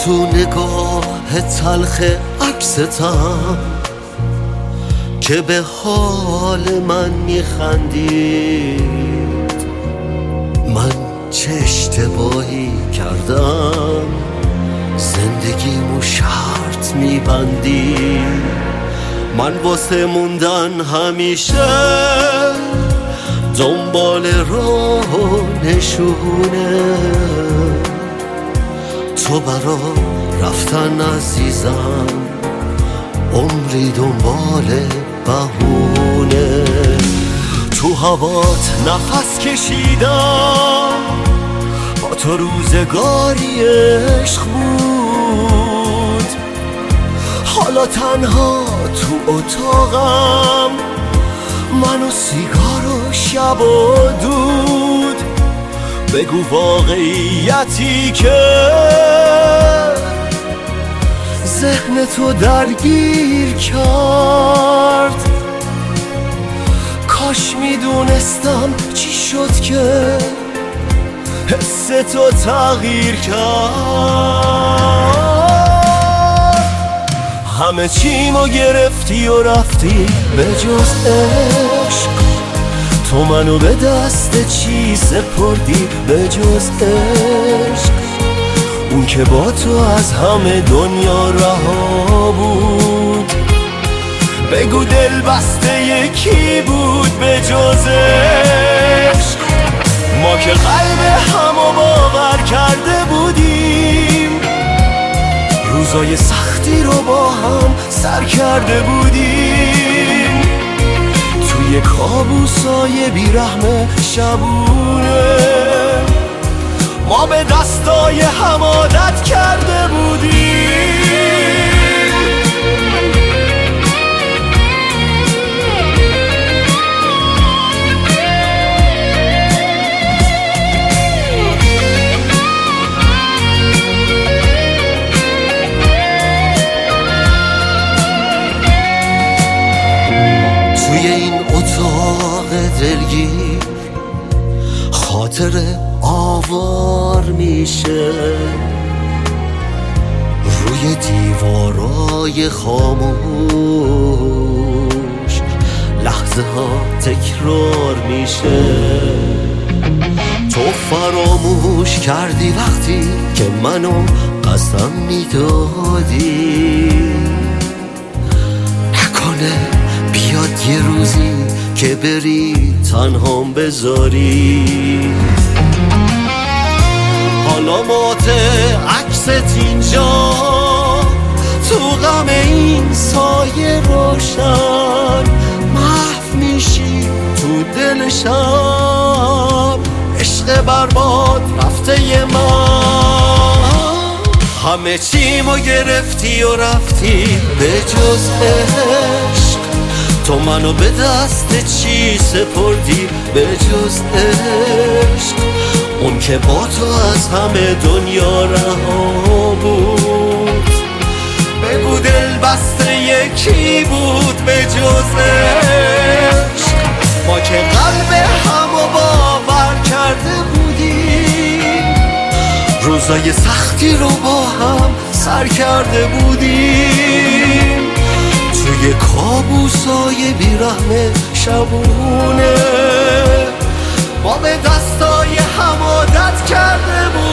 تو نگاه تلخ عکستم که به حال من میخندید. من چه اشتباهی کردم زندگیمو شرط میبندی. من واسه موندن همیشه دنبال راه و نشونه، تو برا رفتن عزیزم عمری دنبال بهونه. تو هوات نفس کشیدم با تو روزگاری عشق بود. حالا تنها تو اتاقم من و سیگار و شب و دود. بگو واقعیتی که ذهن تو درگیر کرد. کاش میدونستم چی شد که حس تو تغییر کرد. همه چیمو گرفتی و رفتی به جز عشق. تو منو به دست چی سپردی به جز عشق؟ اون که با تو از همه دنیا رها بود. بگو دل بسته یکی بود به جز عشق؟ ما که قلب همو باور کرده بودیم، روزای سختی رو با هم سر کرده بودیم. توی کابوسای بیرحم شبونه ما به دستای هم عادت کرده بودیم. توی این اتاق دلگیر خاطر آوار میشه، روی دیوارای خاموش لحظه ها تکرار میشه. تو فراموش کردی وقتی که منو قسم میدادی. نکنه بیاد یه روزی که بری تنهام بذاری. حالا مات عکست اینجا تو غم این سایه روشن محو میشی تو دل شب. عشق برباد رفته من، همه چیمو گرفتی و رفتی به جز عشق. تو منو به دست چی سپردی به جز عشق؟ اون که با تو از همه دنیا رها بود. بگو دل بسته یکی بود به جز عشق؟ ما که قلب همو باور کرده بودیم، روزای سختی رو با هم سر کرده بودیم. توی کابوسای بیرحم شبونه ما به دستای هم عادت کرده بودیم.